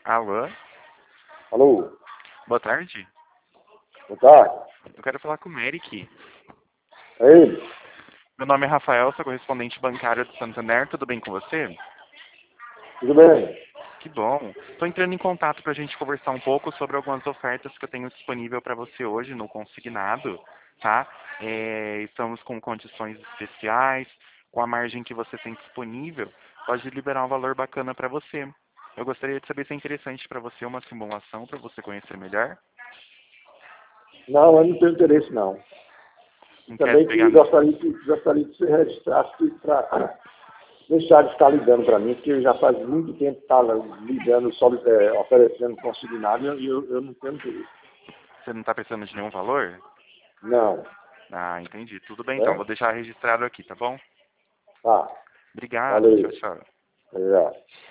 Alô? Alô, Boa tarde. boa tarde. Eu quero falar com o Eric. É ele? Meu nome é Rafael, sou correspondente bancário do Santander. Tudo bem com você? Tudo bem? Que bom. Estou entrando em contato para a gente conversar um pouco sobre algumas ofertas que eu tenho disponível para você hoje no consignado, tá? Estamos com condições especiais, com a margem que você tem disponível, pode liberar um valor bacana para você. Eu gostaria de saber se é interessante para você uma simulação para você conhecer melhor. Não, eu não tenho interesse, não. E Não quer também pegar. que gostaria que você registrasse para deixar de ficar ligando para mim, porque já faz muito tempo que está ligando, oferecendo consignado e eu não tenho interesse. Você não está precisando de nenhum valor? Não, Ah, entendi. Tudo bem então. Vou né? deixar registrado aqui, tá bom? Tá, Obrigado. Tchau, valeu. tchau. Obrigado.